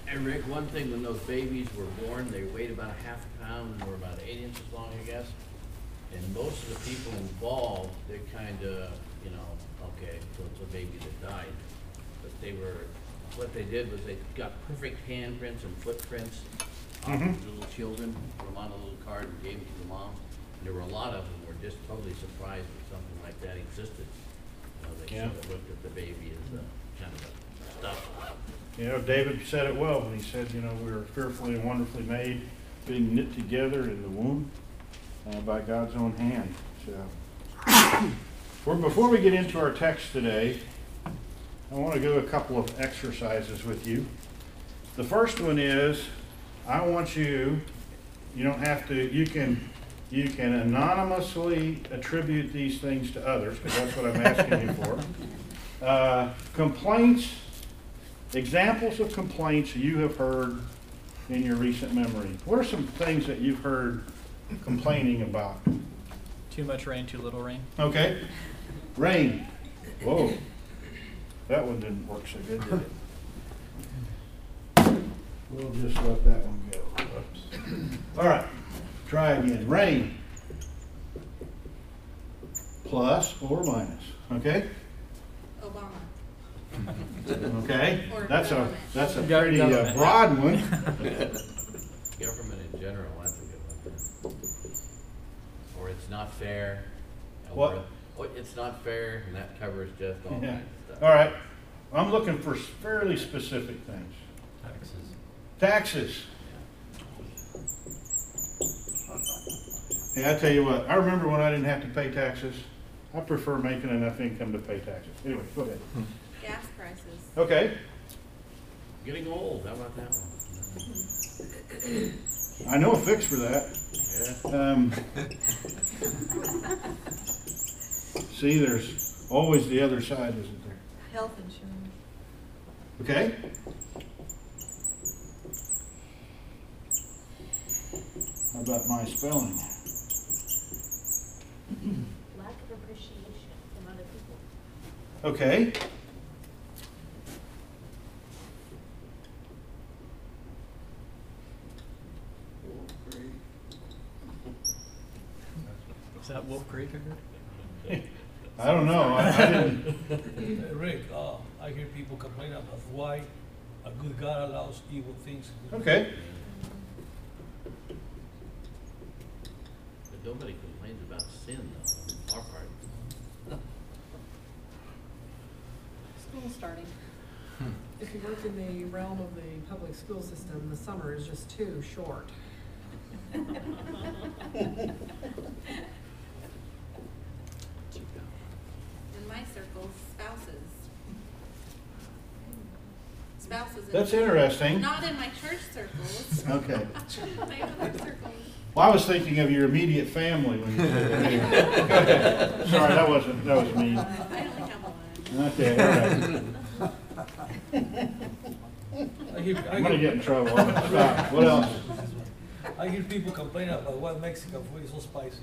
And Rick, one thing, when those babies were born, they weighed about a half a pound and were about 8 inches long, I guess. And most of the people involved, they kind of, you know, okay, so it's a baby that died. But they were, what they did was they got perfect handprints and footprints of the little children, put them on a little card and gave them to the mom. And there were a lot of them were just totally surprised that something like that existed. You know, they sort of looked at the baby as a kind of a stuff. You know, David said it well when he said, you know, we were fearfully and wonderfully made, being knit together in the womb by God's own hand. So, before we get into our text today, I want to do a couple of exercises with you. The first one is, I want you, you don't have to, you can anonymously attribute these things to others, because that's what I'm asking you for. Complaints, examples of complaints you have heard in your recent memory. What are some things that you've heard complaining about? Too much rain, too little rain. Okay. Rain. Whoa. That one didn't work so good, did it? We'll just let that one go. Oops. All right. Try again. Rain. Plus or minus. Okay? Obama. Okay. Or That's a government. pretty Government. broad one. Government in general, that's a good one. Or it's not fair. What? Or it's not fair, and that covers just all Yeah. kinds of stuff. All right. I'm looking for fairly specific things. Taxes. Hey, I tell you what, I remember when I didn't have to pay taxes. I prefer making enough income to pay taxes. Anyway, go ahead. Gas prices. Okay. Getting old, how about that one? I know a fix for that. Yeah. See, there's always the other side, isn't there? Health insurance. Okay. How about my spelling? Lack of appreciation from other people. Okay. Is that Wolf Creek I heard? I don't know. I didn't. Rick, I hear people complain about why a good God allows evil things. Okay. But nobody complains about sin, though, on our part. School starting. If you work in the realm of the public school system, the summer is just too short. In my circles, spouses. Spouses. That's interesting. Not in my church circles. Okay. My other circles. Well, I was thinking of your immediate family when you said that. Go ahead. Sorry, that was me. I only have one. Okay, all right. I'm gonna get in trouble. I'm gonna stop. What else? I hear people complain about why Mexican food is so spicy.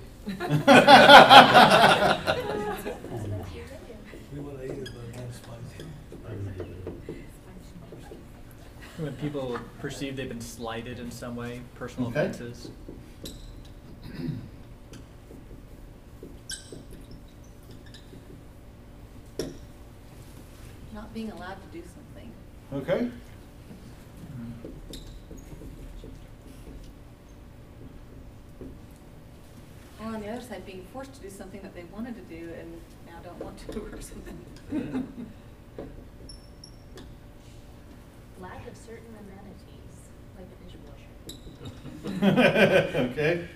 We want to eat it, but it's not spicy. When people perceive they've been slighted in some way, personal Okay. offenses. Not being allowed to do something. Okay. Or on the other side, being forced to do something that they wanted to do and now don't want to or something. Lack of certain amenities, like a dishwasher. Okay.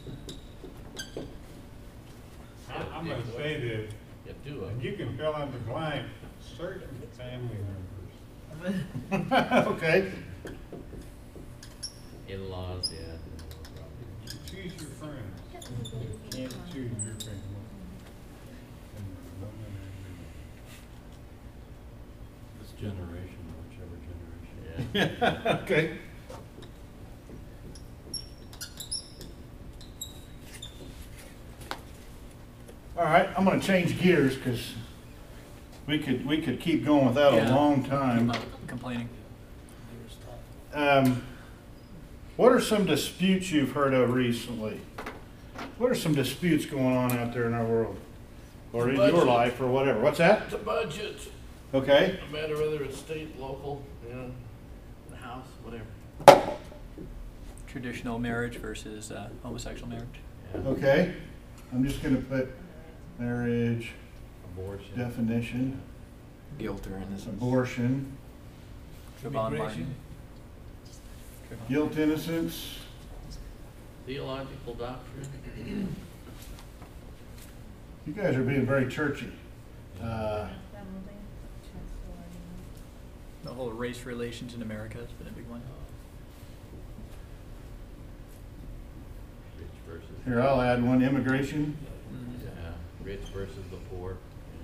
I'm gonna say this, You have two of and them. you can fill in the blank, certain family members. Okay. In-laws, yeah. Choose your friends. You can't choose your friends. This generation, or whichever generation. Yeah. Okay. All right, I'm gonna change gears because we could keep going with that a Yeah. long time. Complaining. What are some disputes you've heard of recently? What are some disputes going on out there in our world? Or in your Budget. life or whatever? What's that? The budget, Okay. no matter whether it's state, local, you know, the house, whatever. Traditional marriage versus homosexual marriage. Yeah. Okay. I'm just gonna put marriage, Abortion. definition, Guilt or innocence. abortion, Trayvon Immigration. Martin. Trayvon. guilt, innocence. Theological doctrine. You guys are being very churchy. The whole race relations in America has been a big one. Rich versus. Here, I'll add one, immigration, Mhm. Yeah, rich versus the poor.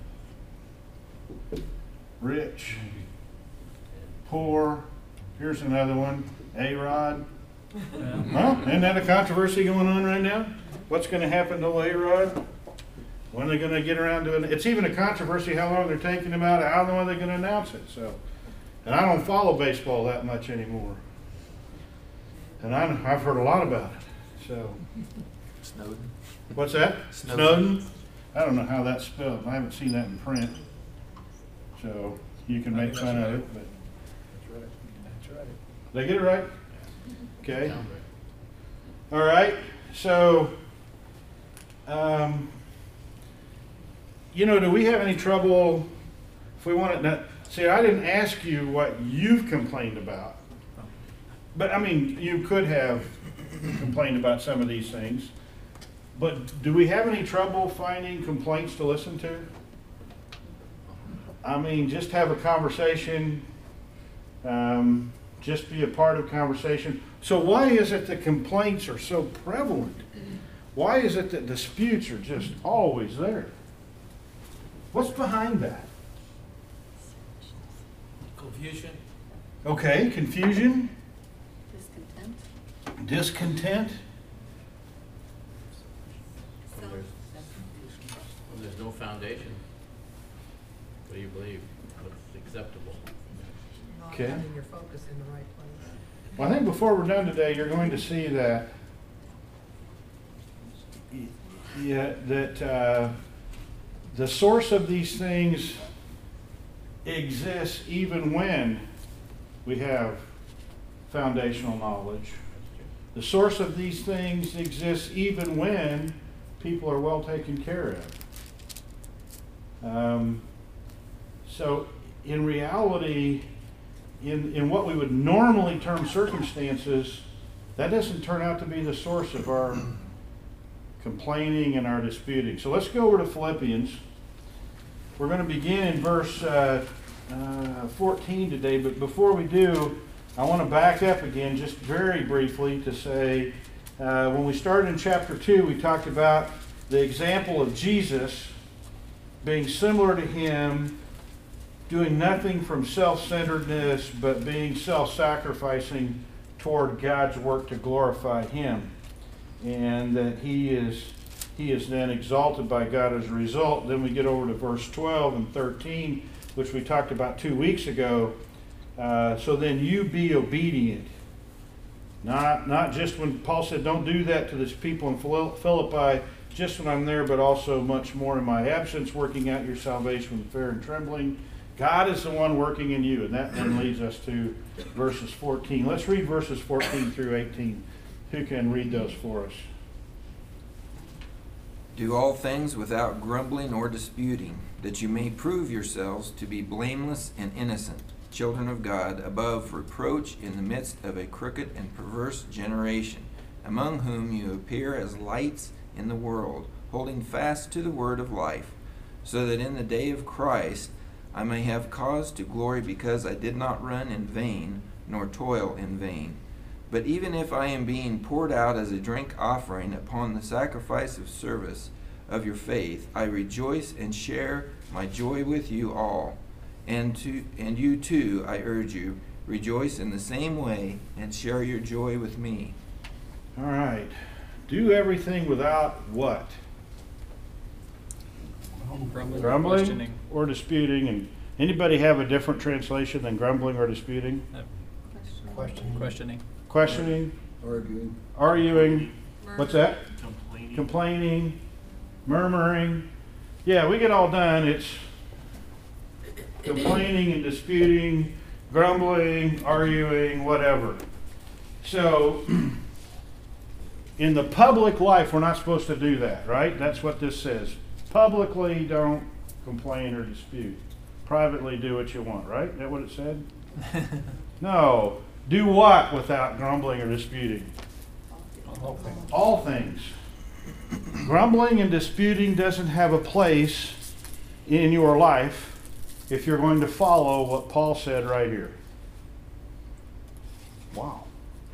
rich, poor. Here's another one, A-Rod. Yeah. Well, isn't that a controversy going on right now? What's gonna happen to A-Rod? When are they gonna get around to it? It's even a controversy how long they're taking him out, how long they're gonna announce it, so. And I don't follow baseball that much anymore. And I've heard a lot about it, so. Snowden. What's that? Snowden. I don't know how that's spelled. I haven't seen that in print. So you can make fun of it, but That's right. That's right. did I get it right? Okay. Sound right. All right. So, do we have any trouble if we want to? See, I didn't ask you what you've complained about, but I mean, you could have complained about some of these things. But do we have any trouble finding complaints to listen to? I mean, just have a conversation, just be a part of conversation. So why is it that complaints are so prevalent? Why is it that disputes are just always there? What's behind that? Confusion. Okay, confusion, Discontent. discontent. When there's no foundation, what do you believe? What's acceptable? Not Okay. having your focus in the right place. Well, I think before we're done today, you're going to see that, the source of these things exists even when we have foundational knowledge. The source of these things exists even when people are well taken care of. So in reality, in what we would normally term circumstances, that doesn't turn out to be the source of our complaining and our disputing. So let's go over to Philippians. We're going to begin in verse 14 today, but before we do, I want to back up again just very briefly to say, when we started in chapter 2, we talked about the example of Jesus being similar to him, doing nothing from self-centeredness, but being self-sacrificing toward God's work to glorify him. And that he is then exalted by God as a result. Then we get over to verse 12 and 13, which we talked about 2 weeks ago. So then you be obedient. Not just when Paul said, don't do that to this people in Philippi, just when I'm there, but also much more in my absence, working out your salvation with fear and trembling. God is the one working in you, and that then leads us to verses 14. Let's read verses 14 through 18. Who can read those for us? Do all things without grumbling or disputing, that you may prove yourselves to be blameless and innocent, children of God, above reproach in the midst of a crooked and perverse generation, among whom you appear as lights in the world, holding fast to the word of life, so that in the day of Christ I may have cause to glory, because I did not run in vain, nor toil in vain. But even if I am being poured out as a drink offering upon the sacrifice of service of your faith, I rejoice and share my joy with you all. And you too, I urge you, rejoice in the same way and share your joy with me. All right. Do everything without what? Grumbling, Grumbling questioning. or disputing. And anybody have a different translation than grumbling or disputing? No. questioning, arguing, what's that? Complaining, murmuring. Yeah, we get all done. It's complaining and disputing, grumbling, arguing, whatever. So, in the public life, we're not supposed to do that, right? That's what this says. Publicly, don't complain or dispute. Privately, do what you want, right? Is that what it said? No. Do what without grumbling or disputing? All things. Grumbling and disputing doesn't have a place in your life if you're going to follow what Paul said right here. Wow.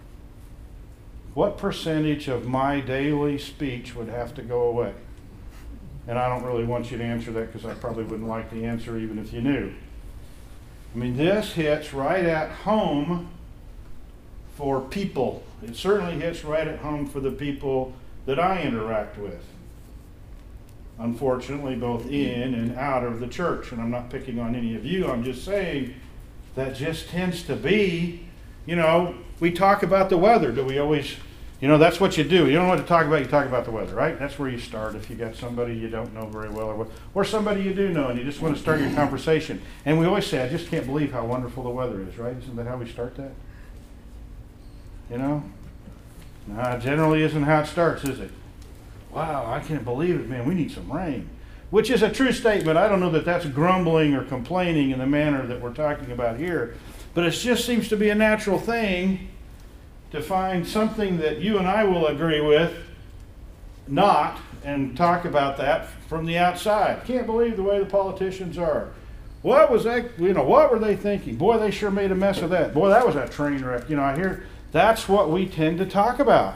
What percentage of my daily speech would have to go away? And I don't really want you to answer that because I probably wouldn't like the answer even if you knew. I mean, this hits right at home for people. It certainly hits right at home for the people that I interact with. Unfortunately, both in and out of the church. And I'm not picking on any of you. I'm just saying that just tends to be, we talk about the weather. Do we always, that's what you do. You don't know what to talk about, you talk about the weather, right? That's where you start if you got somebody you don't know very well or somebody you do know and you just want to start your conversation. And we always say, I just can't believe how wonderful the weather is, right? Isn't that how we start that? No, it generally isn't how it starts, is it? Wow, I can't believe it, man, we need some rain. Which is a true statement. I don't know that that's grumbling or complaining in the manner that we're talking about here. But it just seems to be a natural thing to find something that you and I will agree with, not, and talk about that from the outside. Can't believe the way the politicians are. What was that, what were they thinking? Boy, they sure made a mess of that. Boy, that was a train wreck. I hear that's what we tend to talk about.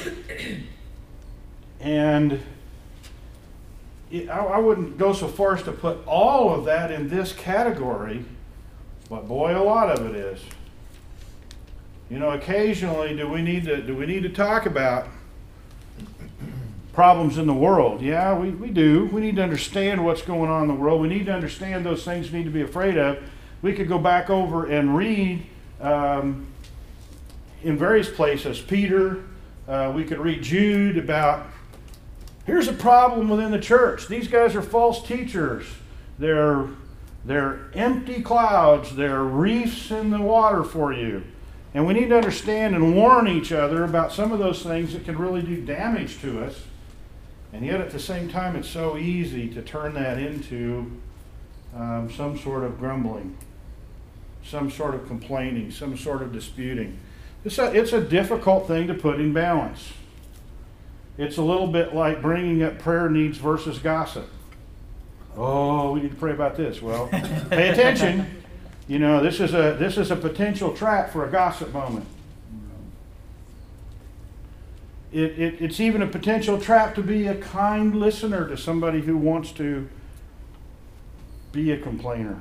And I wouldn't go so far as to put all of that in this category, but boy, a lot of it is. Occasionally, do we need to talk about problems in the world? Yeah, we do. We need to understand what's going on in the world. We need to understand those things we need to be afraid of. We could go back over and read in various places. Peter, we could read Jude about, here's a problem within the church. These guys are false teachers. They're empty clouds. They're reefs in the water for you. And we need to understand and warn each other about some of those things that can really do damage to us. And yet at the same time, it's so easy to turn that into some sort of grumbling, some sort of complaining, some sort of disputing. It's a difficult thing to put in balance. It's a little bit like bringing up prayer needs versus gossip. Oh, we need to pray about this. Well, pay attention. This is a potential trap for a gossip moment. It's even a potential trap to be a kind listener to somebody who wants to be a complainer.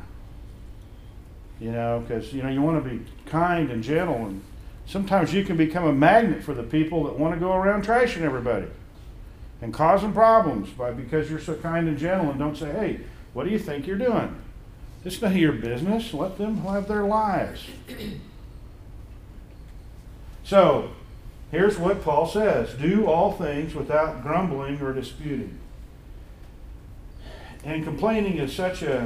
Because you want to be kind and gentle, and sometimes you can become a magnet for the people that want to go around trashing everybody and causing problems because you're so kind and gentle and don't say, hey, what do you think you're doing? It's none of your business. Let them have their lives. So, here's what Paul says. Do all things without grumbling or disputing. And complaining is such a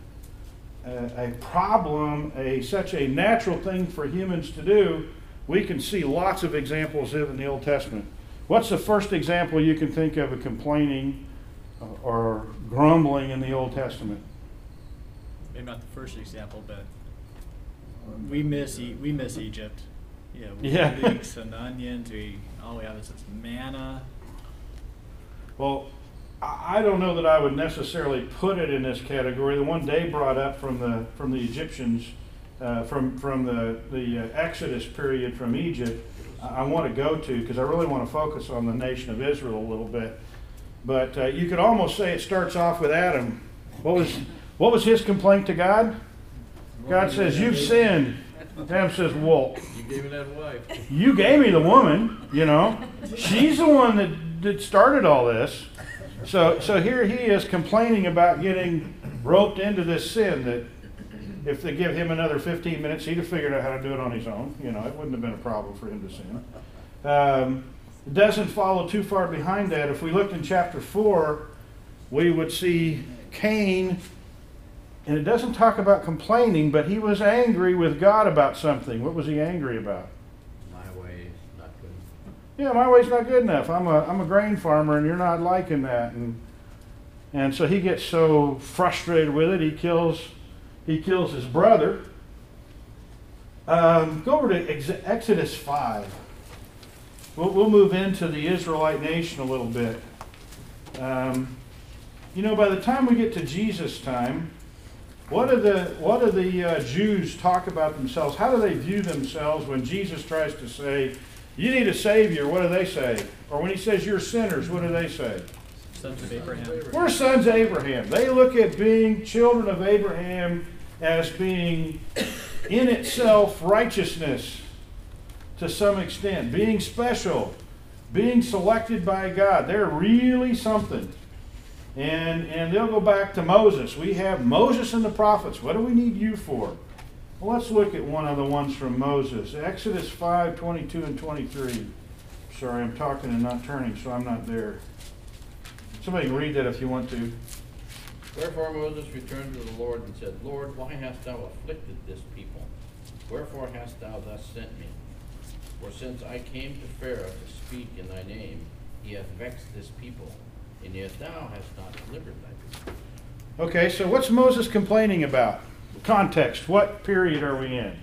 problem, such a natural thing for humans to do. We can see lots of examples of it in the Old Testament. What's the first example you can think of complaining or grumbling in the Old Testament? Maybe not the first example, but we miss Egypt. Yeah. Leeks and onions. All we have is this manna. Well, I don't know that I would necessarily put it in this category. The one Dave brought up from the Egyptians, from the Exodus period from Egypt, I want to go to because I really want to focus on the nation of Israel a little bit. But you could almost say it starts off with Adam. What was his complaint to God? God says, "You've sinned." Adam says, "Well, You gave me that wife. you gave me the woman. She's the one that started all this." So here he is complaining about getting roped into this sin If they give him another 15 minutes, he'd have figured out how to do it on his own. You know, it wouldn't have been a problem for him to sin. It doesn't follow too far behind that. If we looked in chapter 4, we would see Cain, and it doesn't talk about complaining, but he was angry with God about something. What was he angry about? My way is not good. Yeah, my way's not good enough. I'm a grain farmer, and you're not liking that. And so he gets so frustrated with it, he kills his brother. Go over to Exodus 5. We'll move into the Israelite nation a little bit. You know, by the time we get to Jesus' time, what do the Jews talk about themselves? How do they view themselves when Jesus tries to say, you need a Savior? What do they say? Or when he says you're sinners, what do they say? Sons of Abraham. We're sons of Abraham. They look at being children of Abraham as being in itself righteousness to some extent, being special, being selected by God. They're really something. And they'll go back to Moses. We have Moses and the prophets. What do we need you for? Well, let's look at one of the ones from Moses. Exodus 5, 22 and 23. Sorry, I'm talking and not turning, so I'm not there. Somebody can read that if you want to. Wherefore Moses returned to the Lord and said, Lord, why hast thou afflicted this people? Wherefore hast thou thus sent me? For since I came to Pharaoh to speak in thy name, he hath vexed this people, and yet thou hast not delivered thy people. Okay, so what's Moses complaining about? Context. What period are we in?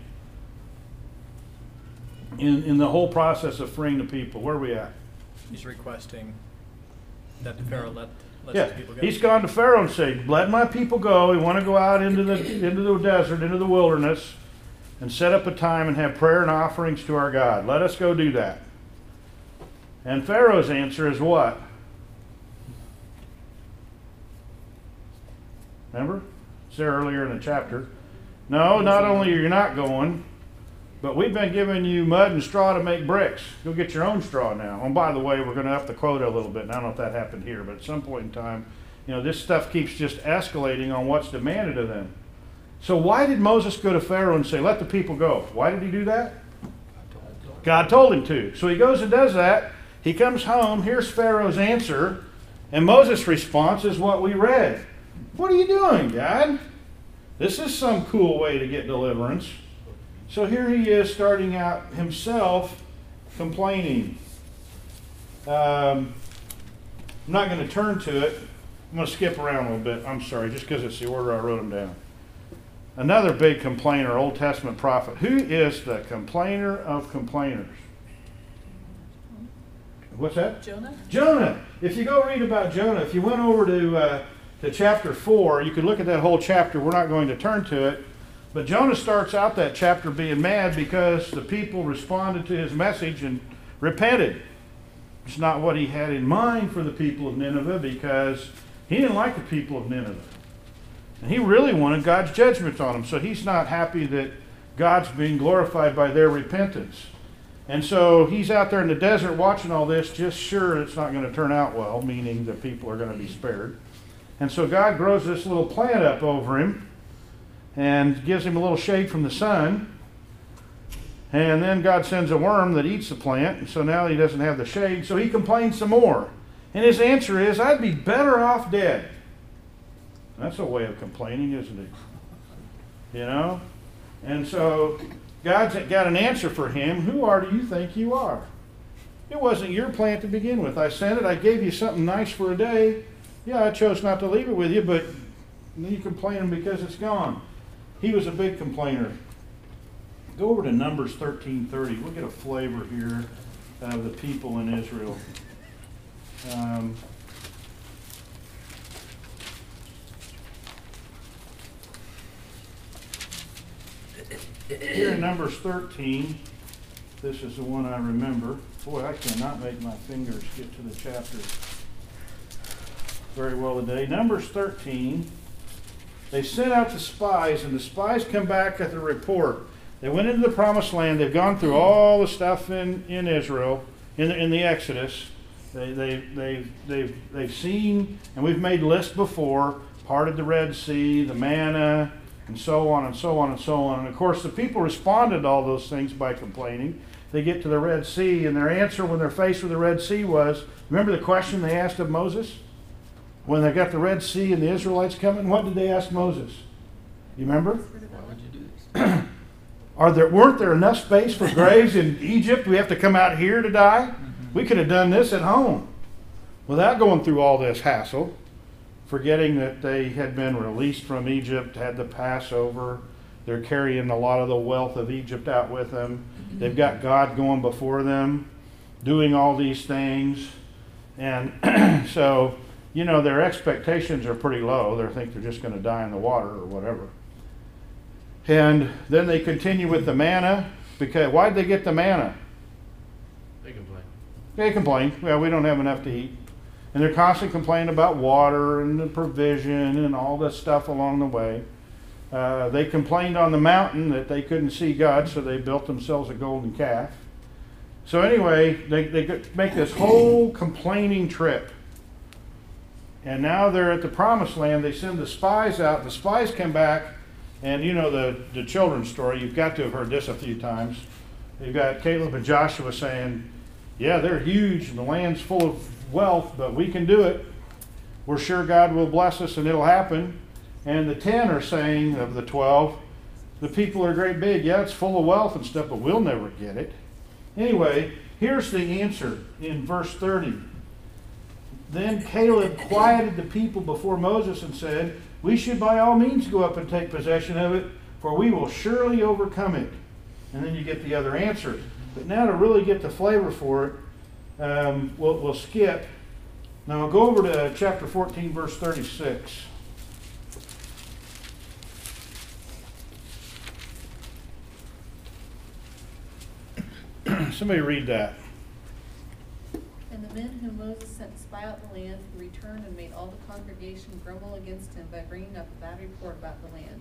In the whole process of freeing the people. Where are we at? He's requesting that the Pharaoh let Yeah, his people go. he's gone to Pharaoh and said, let my people go. We want to go out into the desert, into the wilderness, and set up a time and have prayer and offerings to our God. Let us go do that. And Pharaoh's answer is what? Remember? It's there earlier in the chapter. No, not only are you not going, but we've been giving you mud and straw to make bricks. Go get your own straw now. And by the way, we're going to up the quota a little bit. And I don't know if that happened here, but at some point in time, you know, this stuff keeps just escalating on what's demanded of them. So why did Moses go to Pharaoh and say, let the people go? Why did he do that? God told him to. So he goes and does that. He comes home. Here's Pharaoh's answer. And Moses' response is what we read. What are you doing, God? This is some cool way to get deliverance. So here he is starting out himself complaining. I'm not going to turn to it. I'm going to skip around a little bit. I'm sorry, just because it's the order I wrote them down. Another big complainer, Old Testament prophet. Who is the complainer of complainers? What's that? Jonah? Jonah. If you go read about Jonah, if you went over to chapter 4, you could look at that whole chapter. We're not going to turn to it. But Jonah starts out that chapter being mad because the people responded to his message and repented. It's not what he had in mind for the people of Nineveh, because he didn't like the people of Nineveh. And he really wanted God's judgment on them. So he's not happy that God's being glorified by their repentance. And so he's out there in the desert watching all this, just sure it's not going to turn out well, meaning the people are going to be spared. And so God grows this little plant up over him and gives him a little shade from the sun. And then God sends a worm that eats the plant, and so now he doesn't have the shade, so he complains some more. And his answer is, I'd be better off dead. That's a way of complaining, isn't it? You know? And so God's got an answer for him. Who do you think you are? It wasn't your plant to begin with. I sent it. I gave you something nice for a day. Yeah, I chose not to leave it with you, but you complaining because it's gone. He was a big complainer. Go over to Numbers 13:30. We'll get a flavor here of the people in Israel. Here in Numbers 13, this is the one I remember. Boy, I cannot make my fingers get to the chapter very well today. Numbers 13, they sent out the spies, and the spies come back with a report. They went into the promised land. They've gone through all the stuff in Israel, in the Exodus. They've seen, and we've made lists before, parted the Red Sea, the manna, and so on and so on and so on. And of course, the people responded to all those things by complaining. They get to the Red Sea, and their answer when they're faced with the Red Sea was, remember the question they asked of Moses? When they got the Red Sea and the Israelites coming, what did they ask Moses? You remember? Why would you do this? Weren't there enough space for graves in Egypt? We have to come out here to die? We could have done this at home without going through all this hassle, forgetting that they had been released from Egypt, had the Passover. They're carrying a lot of the wealth of Egypt out with them. They've got God going before them, doing all these things. And so, their expectations are pretty low. They think they're just going to die in the water or whatever. And then they continue with the manna. Because why'd they get the manna? They complain. They complain. Well, we don't have enough to eat. And they're constantly complaining about water and the provision and all this stuff along the way. They complained on the mountain that they couldn't see God, so they built themselves a golden calf. So anyway, they make this whole complaining trip. And now they're at the promised land. They send the spies out. The spies come back. And the children's story, you've got to have heard this a few times. You've got Caleb and Joshua saying, yeah, they're huge and the land's full of wealth, but we can do it. We're sure God will bless us and it'll happen. And the 10 are saying, of the 12, the people are great big. Yeah, it's full of wealth and stuff, but we'll never get it. Anyway, here's the answer in verse 30. Then Caleb quieted the people before Moses and said, we should by all means go up and take possession of it, for we will surely overcome it. And then you get the other answer. But now to really get the flavor for it, we'll skip. Now I'll go over to chapter 14, verse 36. Somebody read that. And the men whom Moses sent to spy out the land returned and made all the congregation grumble against him by bringing up a bad report about the land.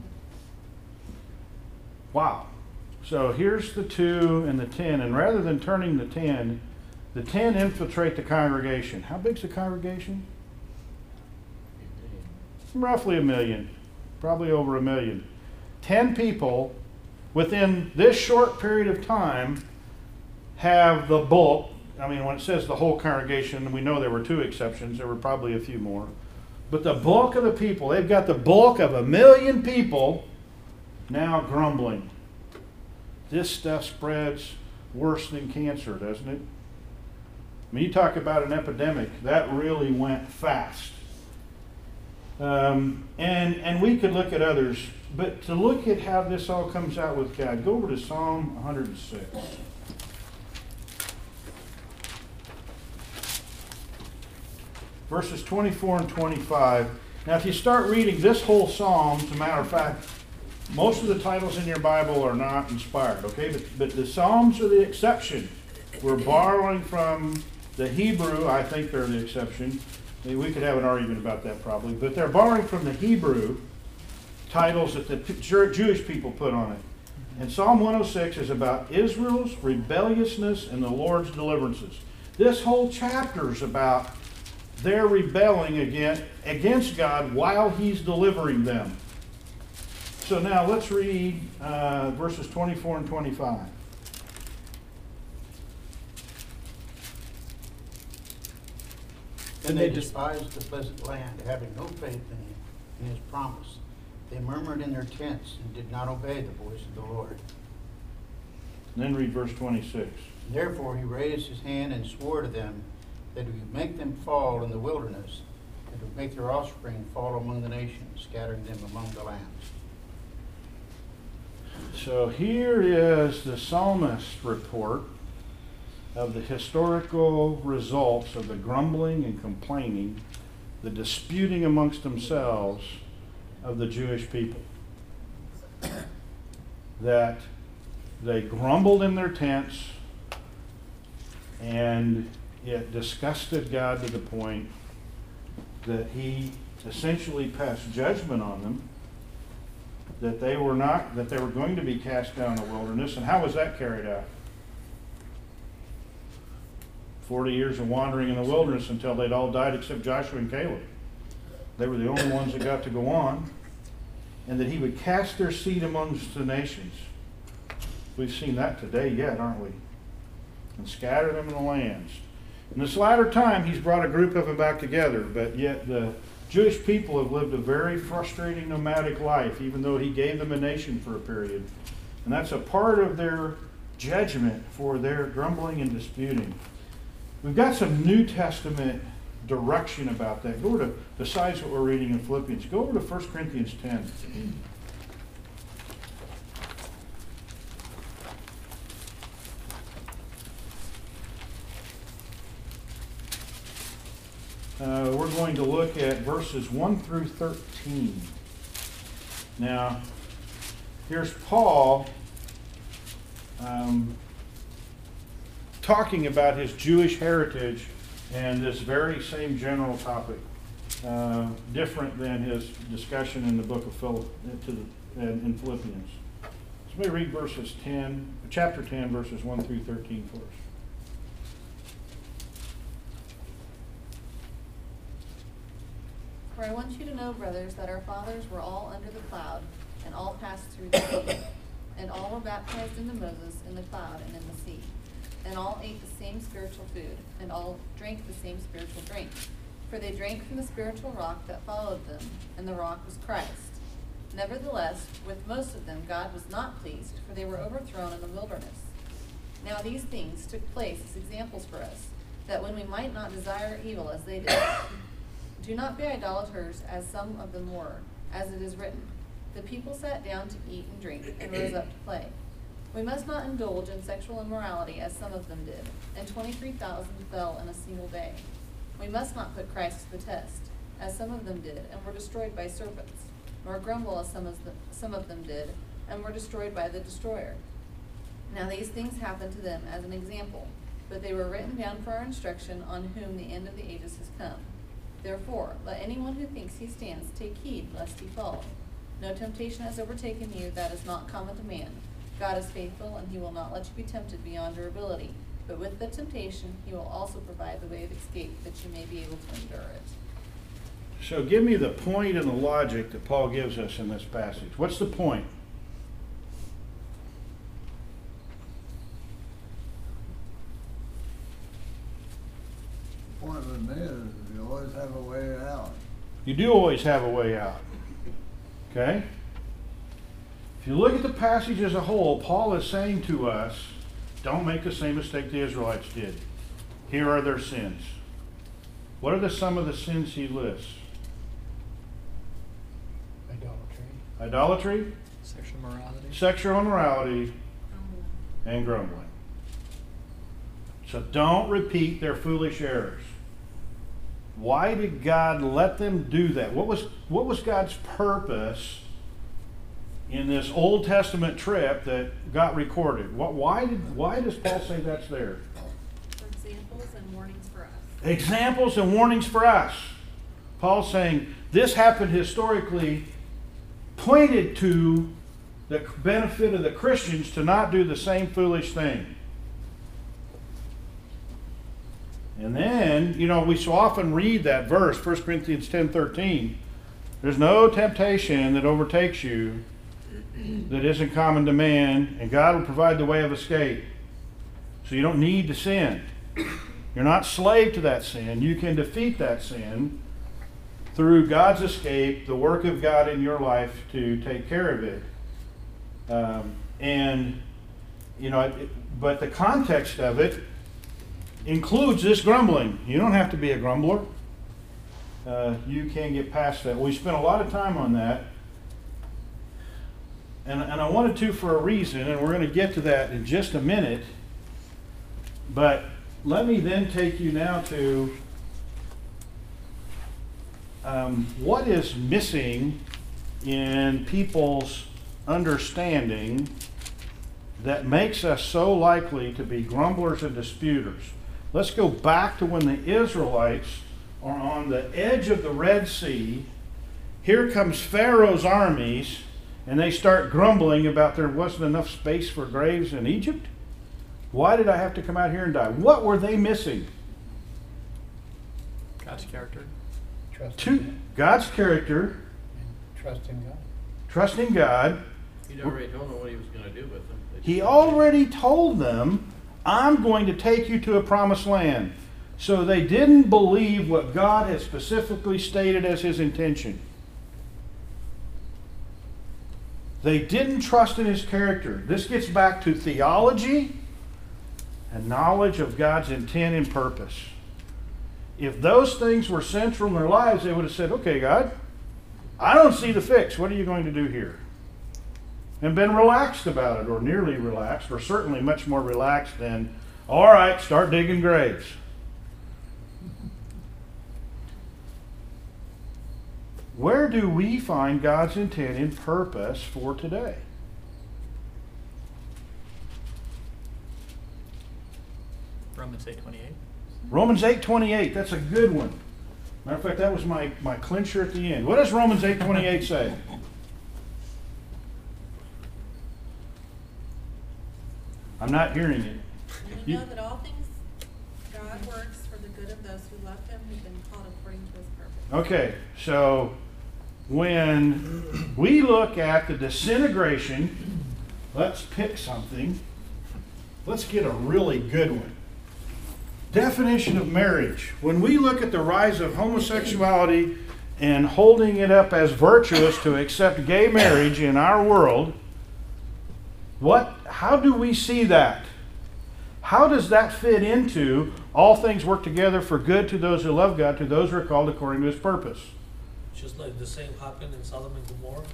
Wow. So here's the 2 and the 10, and rather than turning the 10 infiltrate the congregation. How big's the congregation? Roughly 1 million, probably over 1 million. 10 people within this short period of time have the bulk. I mean, when it says the whole congregation, we know there were 2 exceptions. There were probably a few more. But the bulk of the people, they've got the bulk of 1 million people now grumbling. This stuff spreads worse than cancer, doesn't it? I mean, you talk about an epidemic. That really went fast. And we could look at others. But to look at how this all comes out with God, go over to Psalm 106. Verses 24 and 25. Now, if you start reading this whole psalm, as a matter of fact, most of the titles in your Bible are not inspired, okay? But the Psalms are the exception. We're borrowing from the Hebrew. I think they're the exception. We could have an argument about that probably. But they're borrowing from the Hebrew titles that the Jewish people put on it. And Psalm 106 is about Israel's rebelliousness and the Lord's deliverances. This whole chapter is about their rebelling against God while He's delivering them. So now let's read verses 24 and 25. And they despised the pleasant land, having no faith in His promise. They murmured in their tents and did not obey the voice of the Lord. And then read verse 26. Therefore He raised His hand and swore to them that He would make them fall in the wilderness, and would make their offspring fall among the nations, scattering them among the lands. So here is the psalmist's report of the historical results of the grumbling and complaining, the disputing amongst themselves of the Jewish people. That they grumbled in their tents, and it disgusted God to the point that He essentially passed judgment on them, that they were going to be cast down in the wilderness. And how was that carried out? 40 years of wandering in the wilderness until they'd all died except Joshua and Caleb. They were the only ones that got to go on. and that he would cast their seed amongst the nations. We've seen that today yet, aren't we? And scatter them in the lands. In this latter time, he's brought a group of them back together, but yet the Jewish people have lived a very frustrating nomadic life, even though he gave them a nation for a period. And that's a part of their judgment for their grumbling and disputing. We've got some New Testament direction about that. Go over to, besides what we're reading in Philippians, go over to 1 Corinthians 10. We're going to look at verses 1 through 13. Now, here's Paul talking about his Jewish heritage and this very same general topic, different than his discussion in the book of in Philippians. So let me read chapter 10, verses 1 through 13 for us. For I want you to know, brothers, that our fathers were all under the cloud, and all passed through the sea. And all were baptized into Moses in the cloud and in the sea. And all ate the same spiritual food, and all drank the same spiritual drink. For they drank from the spiritual rock that followed them, and the rock was Christ. Nevertheless, with most of them God was not pleased, for they were overthrown in the wilderness. Now these things took place as examples for us, that when we might not desire evil as they did. Do not be idolaters, as some of them were, as it is written, the people sat down to eat and drink, and rose up to play. We must not indulge in sexual immorality, as some of them did, and 23,000 fell in a single day. We must not put Christ to the test, as some of them did, and were destroyed by serpents, nor grumble, as some of them did, and were destroyed by the destroyer. Now these things happened to them as an example, but they were written down for our instruction, on whom the end of the ages has come. Therefore, let anyone who thinks he stands take heed lest he fall. No temptation has overtaken you that is not common to man. God is faithful, and he will not let you be tempted beyond your ability. But with the temptation, he will also provide the way of escape, that you may be able to endure it. So give me the point and the logic that Paul gives us in this passage. What's the point? The point of it is, you always have a way out. You do always have a way out. Okay? If you look at the passage as a whole, Paul is saying to us, don't make the same mistake the Israelites did. Here are their sins. What are some of the sins he lists? Idolatry, Sexual morality. sexual immorality, and grumbling. So don't repeat their foolish errors. Why did God let them do that? What was God's purpose in this Old Testament trip that got recorded? Why does Paul say that's there? For examples and warnings for us. Examples and warnings for us. Paul's saying this happened historically, pointed to the benefit of the Christians to not do the same foolish thing. And then, we so often read that verse, 1 Corinthians 10:13. There's no temptation that overtakes you that isn't common to man, and God will provide the way of escape. So you don't need to sin. You're not slave to that sin. You can defeat that sin through God's escape, the work of God in your life to take care of it. But the context of it includes this grumbling. You don't have to be a grumbler. You can get past that. We spent a lot of time on that. And I wanted to for a reason, and we're going to get to that in just a minute. But let me then take you now to what is missing in people's understanding that makes us so likely to be grumblers and disputers. Let's go back to when the Israelites are on the edge of the Red Sea. Here comes Pharaoh's armies, and they start grumbling about there wasn't enough space for graves in Egypt. Why did I have to come out here and die? What were they missing? God's character. God's character. Trust in God. trusting God. He'd already told them what he was gonna do with them. He already told them, I'm going to take you to a promised land. So they didn't believe what God had specifically stated as his intention. They didn't trust in his character. This gets back to theology and knowledge of God's intent and purpose. If those things were central in their lives, they would have said, okay, God, I don't see the fix. What are you going to do here? And been relaxed about it, or nearly relaxed, or certainly much more relaxed than, all right, start digging graves. Where do we find God's intent and purpose for today? Romans 8:28. Romans 8:28, that's a good one. Matter of fact, that was my clincher at the end. What does Romans 8:28 say? I'm not hearing it. We know that all things God works for the good of those who love him, who've been called according to his purpose. Okay, so when we look at the disintegration, let's pick something. Let's get a really good one. Definition of marriage. When we look at the rise of homosexuality and holding it up as virtuous to accept gay marriage in our world, how do we see that? How does that fit into all things work together for good to those who love God, to those who are called according to his purpose? Just like the same happened in Sodom and Gomorrah.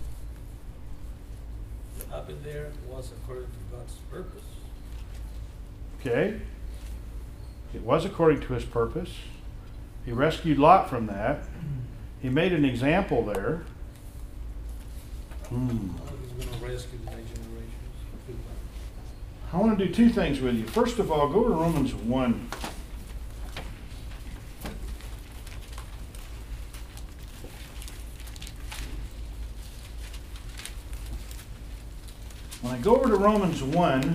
What happened there was according to God's purpose. Okay. It was according to his purpose. He rescued Lot from that. He made an example there. He's going to rescue the next generations. I want to do two things with you. First of all, go to Romans 1. When I go over to Romans 1,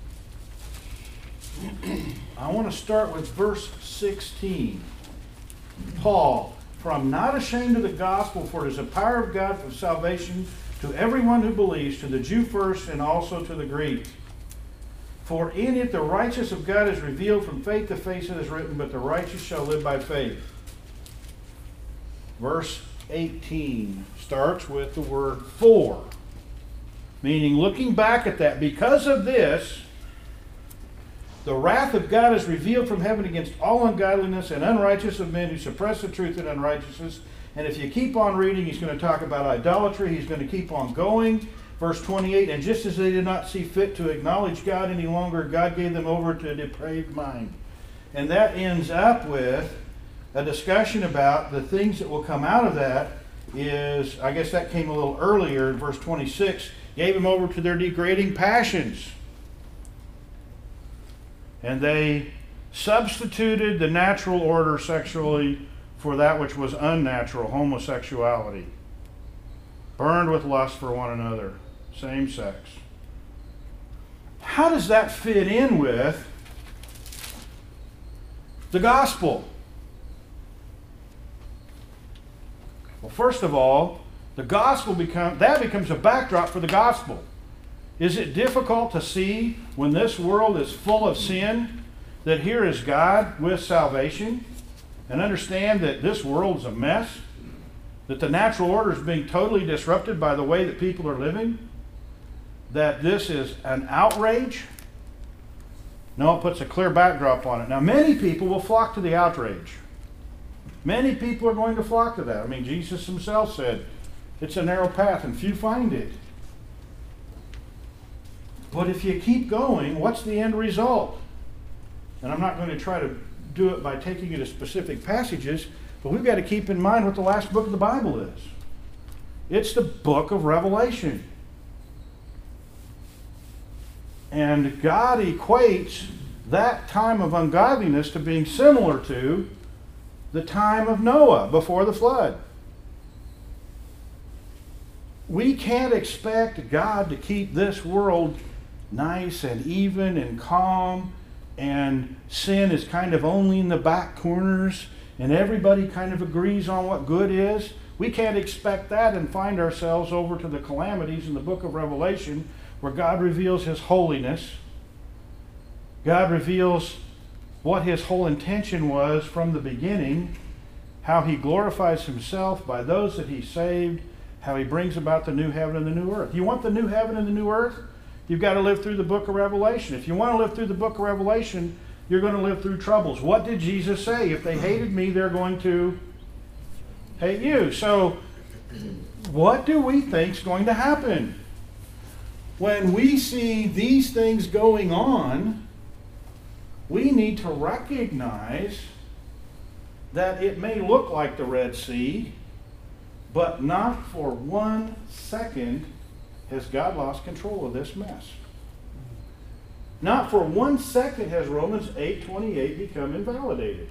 I want to start with verse 16. Paul, for I'm not ashamed of the gospel, for it is the power of God for salvation to everyone who believes, to the Jew first and also to the Greek. For in it the righteousness of God is revealed from faith to faith, as is written, but the righteous shall live by faith. Verse 18 starts with the word for, meaning looking back at that, because of this, the wrath of God is revealed from heaven against all ungodliness and unrighteousness of men who suppress the truth in unrighteousness. And if you keep on reading, he's going to talk about idolatry. He's going to keep on going. Verse 28, and just as they did not see fit to acknowledge God any longer, God gave them over to a depraved mind. And that ends up with a discussion about the things that will come out of that is, I guess that came a little earlier in verse 26, gave them over to their degrading passions. And they substituted the natural order sexually for that which was unnatural, homosexuality. Burned with lust for one another, same sex. How does that fit in with the gospel? Well, first of all, the gospel becomes a backdrop for the gospel. Is it difficult to see when this world is full of sin that here is God with salvation, and understand that this world is a mess, that the natural order is being totally disrupted by the way that people are living, that this is an outrage? No, it puts a clear backdrop on it. Now, many people will flock to the outrage. Many people are going to flock to that. I mean, Jesus himself said, it's a narrow path and few find it. But if you keep going, what's the end result? And I'm not going to try to do it by taking you to specific passages, but we've got to keep in mind what the last book of the Bible is. It's the book of Revelation. And God equates that time of ungodliness to being similar to the time of Noah before the flood. We can't expect God to keep this world nice and even and calm, and sin is kind of only in the back corners, and everybody kind of agrees on what good is. We can't expect that and find ourselves over to the calamities in the book of Revelation where God reveals His holiness. God reveals what His whole intention was from the beginning, how He glorifies Himself by those that He saved, how He brings about the new heaven and the new earth. You want the new heaven and the new earth? You've got to live through the book of Revelation. If you want to live through the book of Revelation, you're going to live through troubles. What did Jesus say? If they hated me, they're going to hate you. So, what do we think is going to happen? When we see these things going on, we need to recognize that it may look like the Red Sea, but not for 1 second has God lost control of this mess. Not for 1 second has Romans 8:28 become invalidated.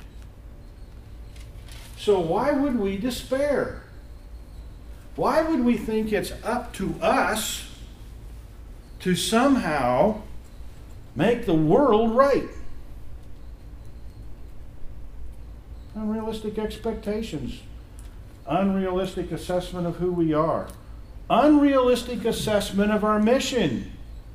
So why would we despair? Why would we think it's up to us to somehow make the world right? Unrealistic expectations. Unrealistic assessment of who we are. Unrealistic assessment of our mission.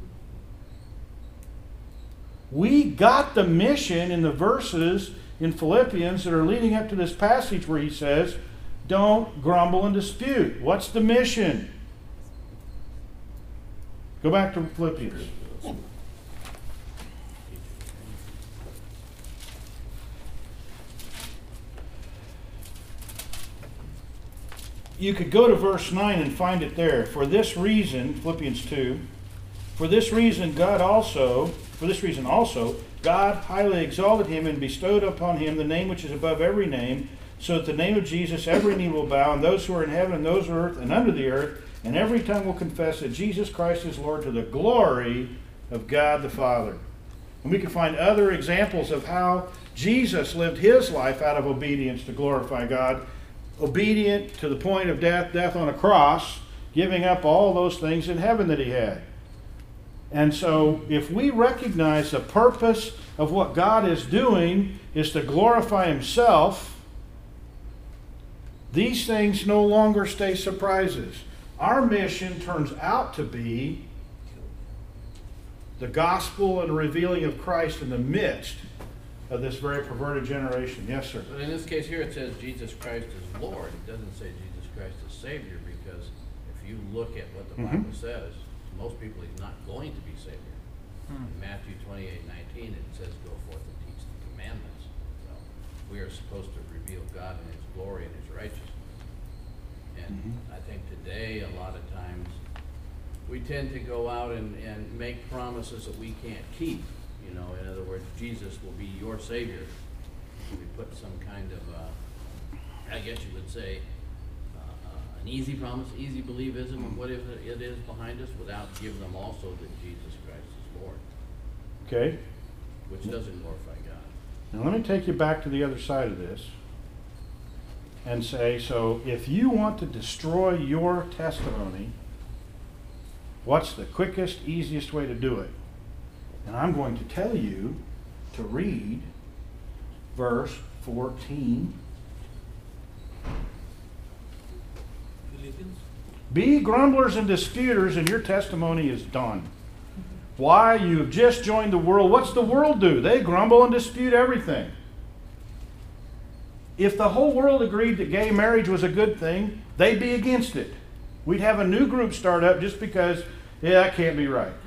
We got the mission in the verses in Philippians that are leading up to this passage where he says, don't grumble and dispute. What's the mission? Go back to Philippians. You could go to verse 9 and find it there. For this reason, Philippians 2, for this reason also, God highly exalted him and bestowed upon him the name which is above every name, so that the name of Jesus every knee will bow, and those who are in heaven and those on earth and under the earth, and every tongue will confess that Jesus Christ is Lord, to the glory of God the Father. And we can find other examples of how Jesus lived his life out of obedience to glorify God, obedient to the point of death on a cross, giving up all those things in heaven that he had. And so if we recognize the purpose of what God is doing is to glorify himself, these things no longer stay surprises. Our mission turns out to be the gospel and revealing of Christ in the midst of this very perverted generation. Yes, sir. But in this case here, it says Jesus Christ is Lord. It doesn't say Jesus Christ is Savior, because if you look at what the Bible says, most people he's not going to be Savior. In Matthew 28:19, it says, go forth and teach the commandments. So we are supposed to reveal God in his glory and his righteousness. And I think today, a lot of times, we tend to go out and make promises that we can't keep. You know, in other words, Jesus will be your Savior. We put some kind of, I guess you would say, an easy promise, easy believism of what it is behind us, without giving them also that Jesus Christ is Lord. Okay. Which doesn't glorify God. Now let me take you back to the other side of this and say, so if you want to destroy your testimony, what's the quickest, easiest way to do it? And I'm going to tell you to read verse 14. Philippians. Be grumblers and disputers, and your testimony is done. Why? You've just joined the world. What's the world do? They grumble and dispute everything. If the whole world agreed that gay marriage was a good thing, they'd be against it. We'd have a new group start up just because, yeah, that can't be right.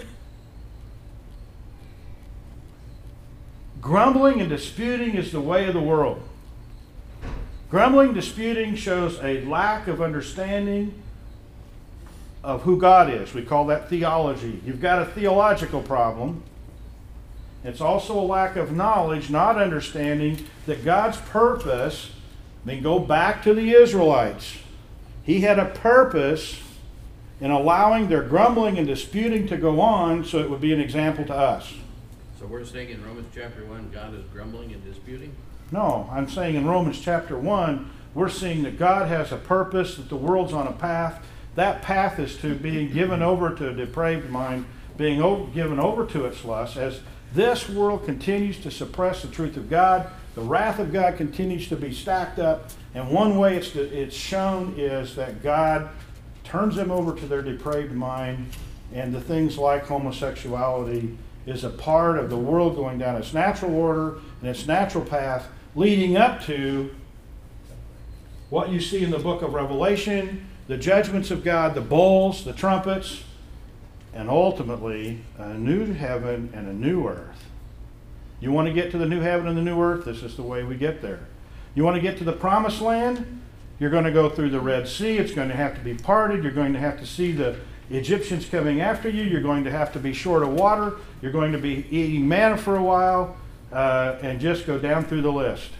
Grumbling and disputing is the way of the world. Grumbling, disputing shows a lack of understanding of who God is. We call that theology. You've got a theological problem. It's also a lack of knowledge, not understanding that God's purpose, then go back to the Israelites. He had a purpose in allowing their grumbling and disputing to go on so it would be an example to us. So we're saying in Romans chapter 1, God is grumbling and disputing? No, I'm saying in Romans chapter 1, we're seeing that God has a purpose, that the world's on a path. That path is to being given over to a depraved mind, being given over to its lust, This world continues to suppress the truth of God. The wrath of God continues to be stacked up. And one way it's shown is that God turns them over to their depraved mind, and the things like homosexuality is a part of the world going down its natural order and its natural path, leading up to what you see in the book of Revelation, the judgments of God, the bowls, the trumpets, and ultimately a new heaven and a new earth. You want to get to the new heaven and the new earth? This is the way we get there. You want to get to the promised land? You're going to go through the Red Sea. It's going to have to be parted. You're going to have to see the Egyptians coming after you. You're going to have to be short of water. You're going to be eating manna for a while, and just go down through the list.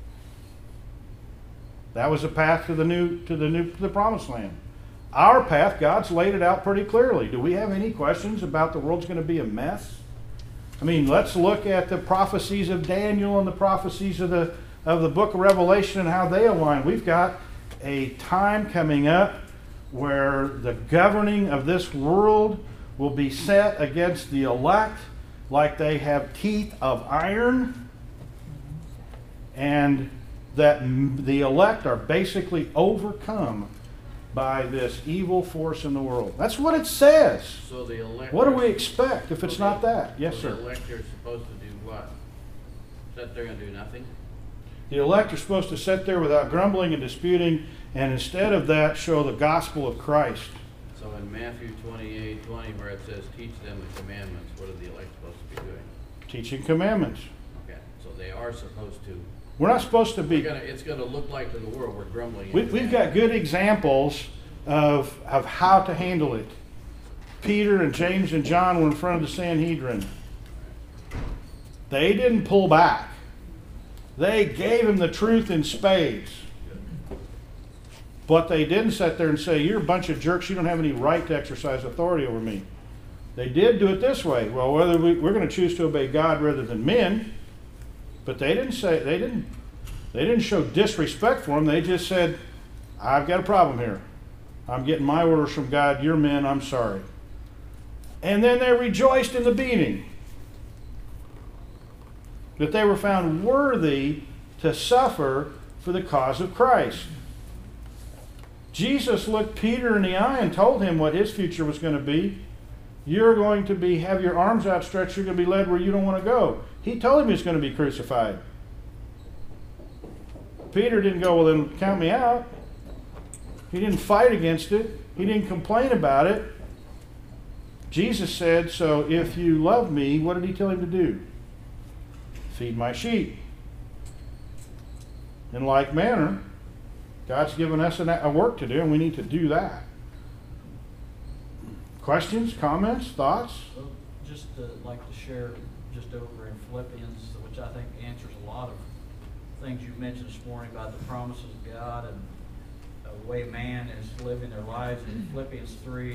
That was the path to the promised land. Our path, God's laid it out pretty clearly. Do we have any questions about the world's going to be a mess? I mean, let's look at the prophecies of Daniel and the prophecies of the book of Revelation and how they align. We've got a time coming up where the governing of this world will be set against the elect like they have teeth of iron, and that the elect are basically overcome by this evil force in the world. That's what it says. So the elect. What do we expect if it's not that? Yes, so sir. the elect are supposed to do what? That they're going to do nothing? The elect are supposed to sit there without grumbling and disputing, and instead of that, show the gospel of Christ. So in Matthew 28:20, where it says, teach them the commandments, what are the elect supposed to be doing? Teaching commandments. Okay, so they are supposed to. We're not supposed to be. It's going to look like to the world we're grumbling. We've got good examples of how to handle it. Peter and James and John were in front of the Sanhedrin. They didn't pull back. They gave him the truth in spades. But they didn't sit there and say, you're a bunch of jerks, you don't have any right to exercise authority over me. They did do it this way. Well, whether we're going to choose to obey God rather than men, but they didn't show disrespect for him. They just said, I've got a problem here. I'm getting my orders from God, you're men, I'm sorry. And then they rejoiced in the beating, that they were found worthy to suffer for the cause of Christ. Jesus looked Peter in the eye and told him what his future was going to be. You're going to have your arms outstretched, you're going to be led where you don't want to go. He told him he was going to be crucified. Peter didn't go, well then count me out. He didn't fight against it. He didn't complain about it. Jesus said, so if you love me, what did he tell him to do? Feed my sheep. In like manner, God's given us a work to do, and we need to do that. Questions, comments, thoughts? Well, just like to share just over in Philippians, which I think answers a lot of things you mentioned this morning about the promises of God and the way man is living their lives. In Philippians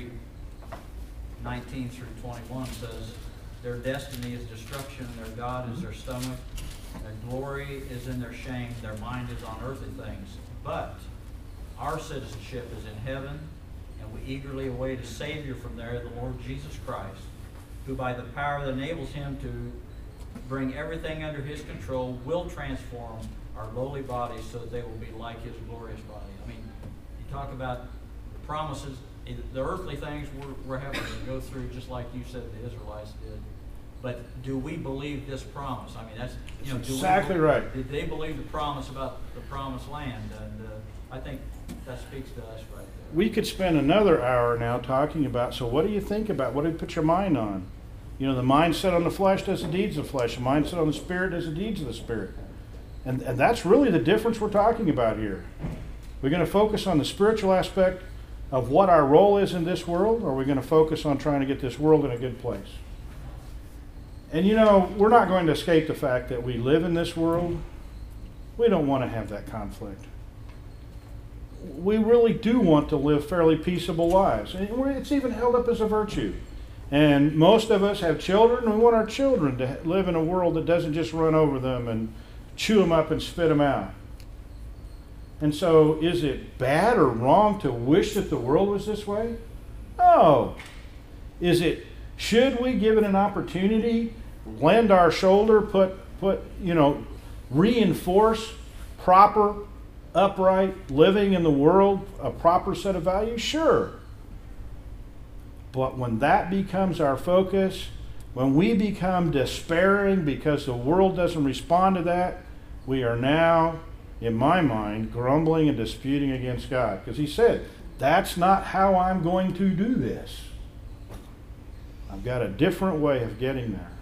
3:19 through 21 says, their destiny is destruction, their God is their stomach, their glory is in their shame, their mind is on earthly things. But our citizenship is in heaven, and we eagerly await a Savior from there, the Lord Jesus Christ, who by the power that enables him to bring everything under his control will transform our lowly bodies so that they will be like his glorious body. I mean, you talk about the promises, the earthly things we're having to go through just like you said the Israelites did. But do we believe this promise? I mean, that's, exactly right. Did they believe the promise about the promised land? And I think that speaks to us right there. We could spend another hour now talking about, so what do you think about? What do you put your mind on? The mindset on the flesh does the deeds of the flesh. The mindset on the spirit does the deeds of the spirit. And that's really the difference we're talking about here. We're going to focus on the spiritual aspect of what our role is in this world, or are we going to focus on trying to get this world in a good place? And we're not going to escape the fact that we live in this world. We don't want to have that conflict. We really do want to live fairly peaceable lives. And it's even held up as a virtue. And most of us have children, and we want our children to live in a world that doesn't just run over them and chew them up and spit them out. And so is it bad or wrong to wish that the world was this way? No. Should we give it an opportunity lend our shoulder, reinforce proper, upright living in the world, a proper set of values? Sure. But when that becomes our focus, when we become despairing because the world doesn't respond to that, we are now, in my mind, grumbling and disputing against God. Because he said, that's not how I'm going to do this. I've got a different way of getting there.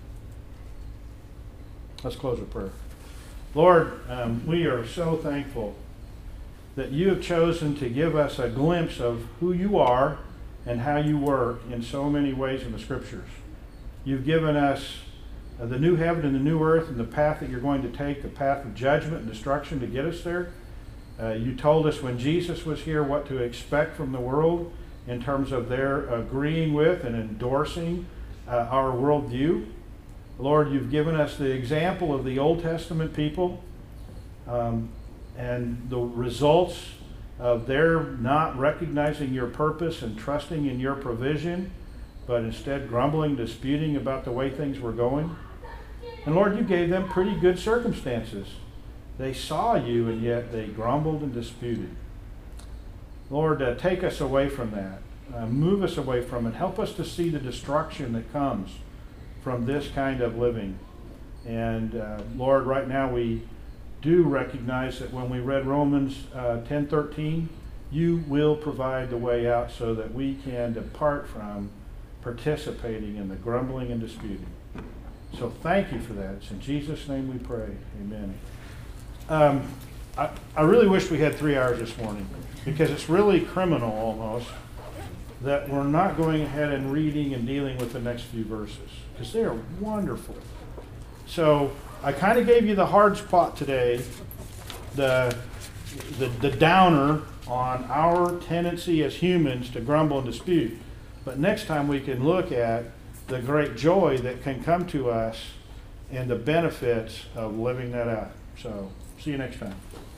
Let's close with prayer. Lord, we are so thankful that you have chosen to give us a glimpse of who you are and how you work in so many ways in the Scriptures. You've given us the new heaven and the new earth and the path that you're going to take, the path of judgment and destruction to get us there. You told us when Jesus was here what to expect from the world in terms of their agreeing with and endorsing our worldview. Lord, you've given us the example of the Old Testament people and the results of their not recognizing your purpose and trusting in your provision, but instead grumbling, disputing about the way things were going. And Lord, you gave them pretty good circumstances. They saw you, and yet they grumbled and disputed. Lord, take us away from that. Move us away from it. Help us to see the destruction that comes from this kind of living. And Lord, right now we do recognize that when we read Romans 10:13, you will provide the way out so that we can depart from participating in the grumbling and disputing. So thank you for that. It's in Jesus' name we pray. Amen. I really wish we had 3 hours this morning, because it's really criminal almost that we're not going ahead and reading and dealing with the next few verses, because they are wonderful. So I kind of gave you the hard spot today, the downer on our tendency as humans to grumble and dispute. But next time we can look at the great joy that can come to us and the benefits of living that out. So see you next time.